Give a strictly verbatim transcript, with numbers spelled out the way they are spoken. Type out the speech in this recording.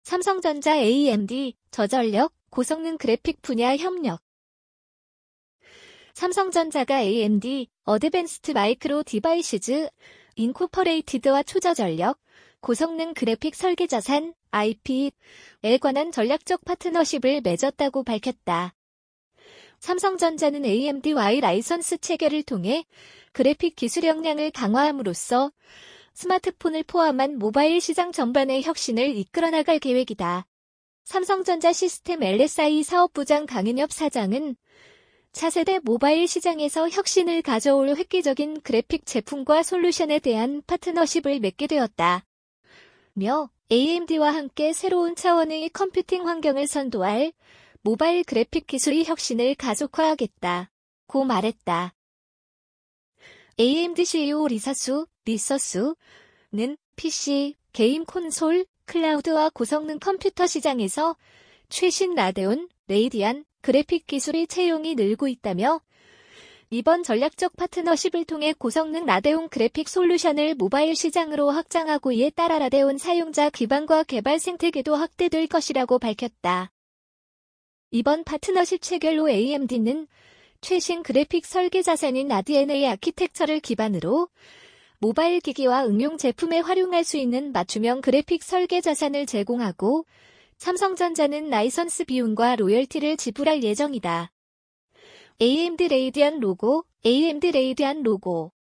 삼성전자 에이엠디, 저전력, 고성능 그래픽 분야 협력. 삼성전자가 에이엠디, 어드밴스드 마이크로 디바이시즈, 인코퍼레이티드와 초저전력, 고성능 그래픽 설계 자산, 아이피에 관한 전략적 파트너십을 맺었다고 밝혔다. 삼성전자는 에이엠디와의 라이선스 체결을 통해 그래픽 기술 역량을 강화함으로써 스마트폰을 포함한 모바일 시장 전반의 혁신을 이끌어나갈 계획이다. 삼성전자 시스템 엘에스아이 사업부장 강인엽 사장은 차세대 모바일 시장에서 혁신을 가져올 획기적인 그래픽 제품과 솔루션에 대한 파트너십을 맺게 되었다. 며 에이엠디와 함께 새로운 차원의 컴퓨팅 환경을 선도할 모바일 그래픽 기술의 혁신을 가속화하겠다. 고 말했다. 에이엠디 씨이오 리사수, 리서수는 피씨, 게임 콘솔, 클라우드와 고성능 컴퓨터 시장에서 최신 라데온, 레이디안, 그래픽 기술의 채용이 늘고 있다며 이번 전략적 파트너십을 통해 고성능 라데온 그래픽 솔루션을 모바일 시장으로 확장하고 이에 따라 라데온 사용자 기반과 개발 생태계도 확대될 것이라고 밝혔다. 이번 파트너십 체결로 에이엠디는 최신 그래픽 설계 자산인 아디엔에이 아키텍처를 기반으로 모바일 기기와 응용 제품에 활용할 수 있는 맞춤형 그래픽 설계 자산을 제공하고 삼성전자는 라이선스 비용과 로열티를 지불할 예정이다. 에이엠디 레이디안 로고, 에이엠디 레이디안 로고